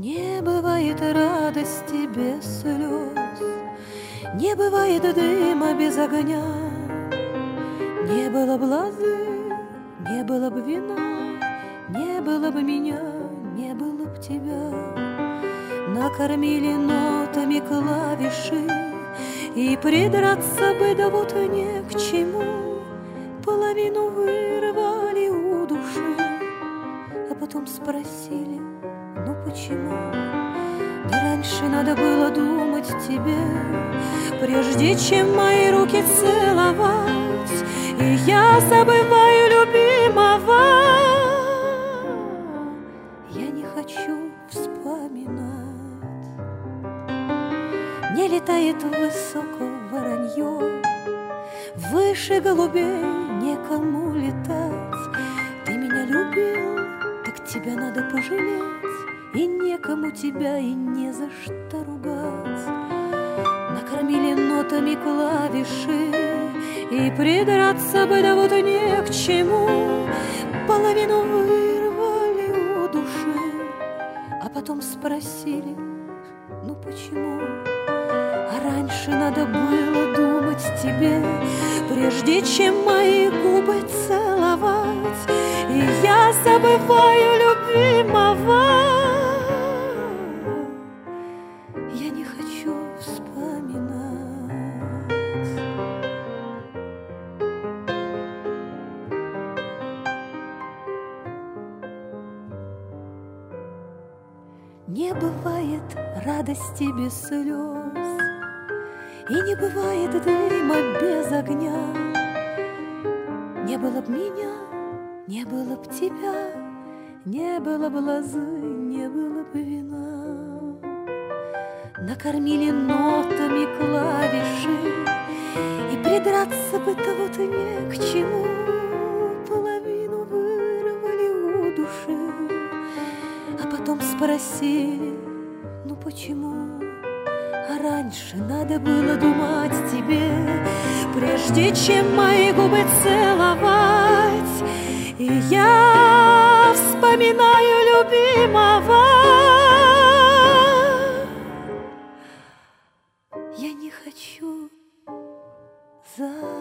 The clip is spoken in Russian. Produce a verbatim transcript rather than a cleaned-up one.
Не бывает радости без слез, не бывает дыма без огня. Не было б лозы, не было бы вина, не было бы меня, не было б тебя. Накормили нотами клавиши, и придраться бы да вот не к чему. Половину вырвали у души, а потом спросили: ну почему? Да раньше надо было думать тебе, прежде чем мои руки целовать. И я забываю любимого, я не хочу вспоминать. Не летает высоко воронье, выше голубей некому летать. Ты меня любил, так тебя надо пожалеть, и некому тебя и не за что ругать. Накормили нотами клавиши, и придраться бы да вот не к чему. Половину вырвали у души, а потом спросили: ну почему? А раньше надо было думать тебе, прежде чем мои губы целовать. И я забываю любимого, я не хочу вспоминать. Не бывает радости без слез, и не бывает дыма без огня. Не было б меня, не было б тебя, не было б лозы, не было б вина. Накормили нотами клавиши, и придраться бы-то вот не к чему. Половину вырвали у души, а потом спросили: ну почему? А раньше надо было думать тебе, прежде чем мои губы целовать. И я вспоминаю любимого, я не хочу забыть.